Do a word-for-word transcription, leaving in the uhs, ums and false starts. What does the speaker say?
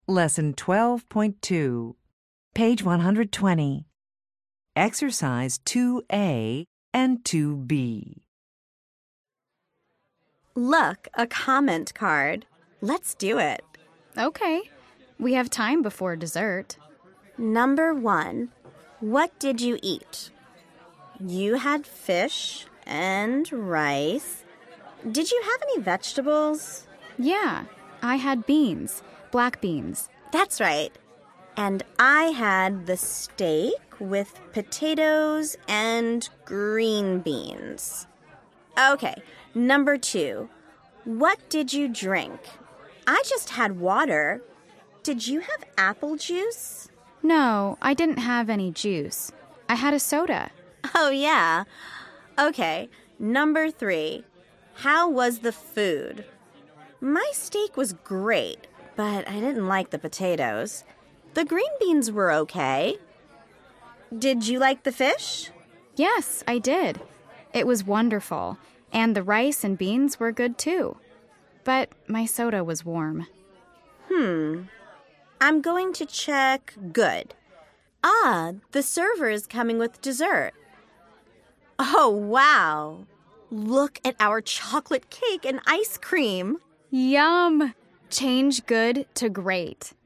Lesson twelve point two, page one hundred twenty. Exercise two A and two B. Look, a comment card. Let's do it. Okay. We have time before dessert. Number one, what did you eat? You had fish and rice. Did you have any vegetables? Yeah, I had beans, black beans. That's right. And I had the steak with potatoes and green beans. Okay, number two, what did you drink? I just had water. Did you have apple juice? No, I didn't have any juice. I had a soda. Oh, yeah. Okay, number three, how was the food? My steak was great, but I didn't like the potatoes. The green beans were okay. Did you like the fish? Yes, I did. It was wonderful, and the rice and beans were good too. But my soda was warm. Hmm. I'm going to check good. Ah, the server is coming with dessert. Oh, wow. Look at our chocolate cake and ice cream. Yum! Change good to great.